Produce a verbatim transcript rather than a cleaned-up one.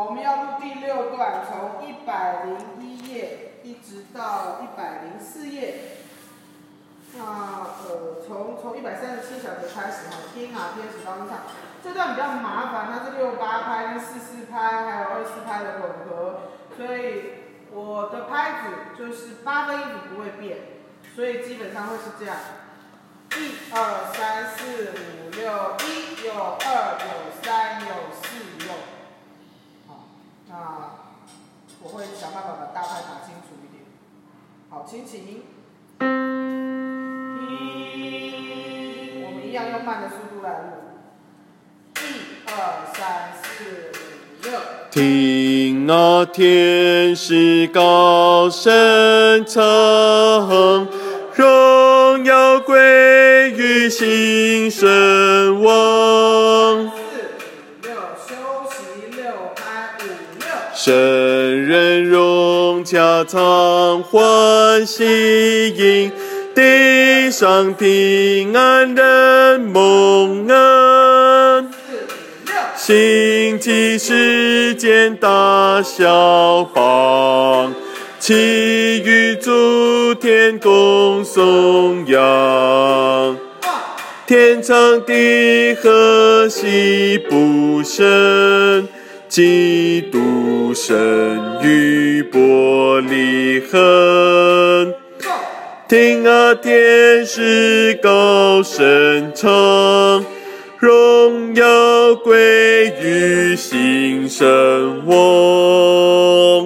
我们要录第六段，从一百零一页一直到一百零四页。那呃，从从一百三十七小节开始哈，听啊，天使当唱。这段比较麻烦，它是六八拍跟四四拍，还有二四拍的混合，所以我的拍子就是八分音符不会变，所以基本上会是这样：一二三四五六，一有二有三有四有。好，那我会想办法把大拍打清楚一点。好，轻轻。我们一样用慢的速度来录。一二三四五六。 听啊，天使高声称，荣耀归于新生王。 四六休息六拍五六。 圣人融洽唱欢喜音，地上平安人蒙恩。星际世间大小邦，其余诸天共颂扬。天长地和喜不胜，基督生于伯利恒。听啊，天使高声唱，荣耀归于新生王。